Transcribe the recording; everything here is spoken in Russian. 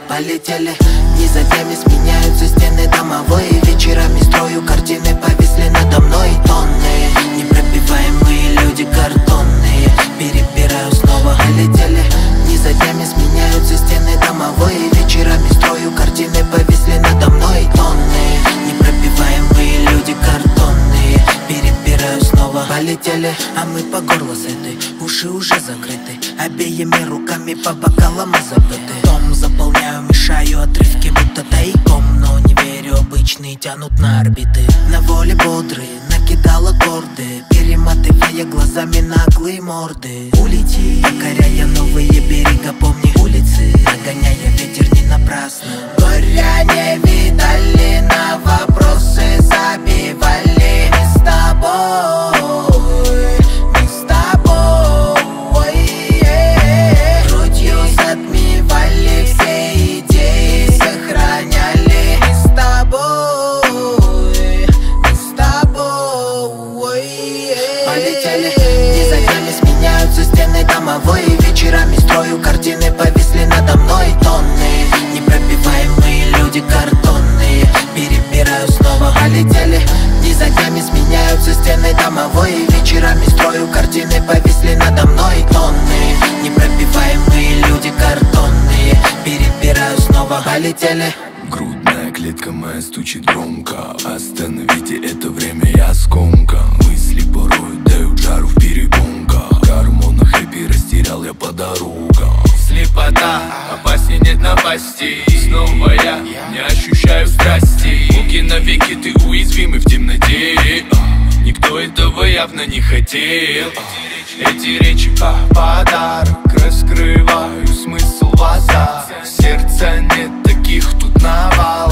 полетели. Дни за днями сменяются стены домовые. Вечерами строю картины, повисли надо мной тонны. Непробиваемые люди картонные. Перебираю снова, полетели. Дни за днями сменяются стены домовые. Вечерами строю картины, повисли надо мной тонны. Непробиваемые люди картонные. Перебираю снова, полетели. А мы по горло сыты, уши уже закрыты. Обеими руками по бокалам и забыты. Дом заполняю, мешаю отрывки, будто тайком. Но не верю, обычные тянут на орбиты. На воле бодрые, накидал аккорды, перематывая глазами наглые морды. Улети, покоряя новые берега, помни улицы, нагоняя ветер не напрасно. Горя не видали, на вопросы забивали. Не с тобой, не с тобой. Грудью затмевали все идеи, сохраняли. Не с тобой, не с тобой. Полетели. Дни за днями сменяются стены домовые. Вечерами строю картины, повисли надо мной тонны. Непробиваемые люди картонные. Перебираю снова, полетели. Дни за днями сменяются стены домовые. Вечерами строю картины, повисли надо мной тонны. Непробиваемые люди картонные. Перебираю снова, полетели. Грудная клетка моя стучит громко. Остановите это время, я скомкан. Мысли порой дают жару в перепонках. Гормона хэппи растерял я по дорогам. Слепота, опасней нет напасти. Снова я не ощущаю страсти. Руки навеки, ты уязвимый в темноте. Никто этого явно не хотел. Эти речи подарок, раскрываю смысл в глазах. Сердца нет, таких тут навал.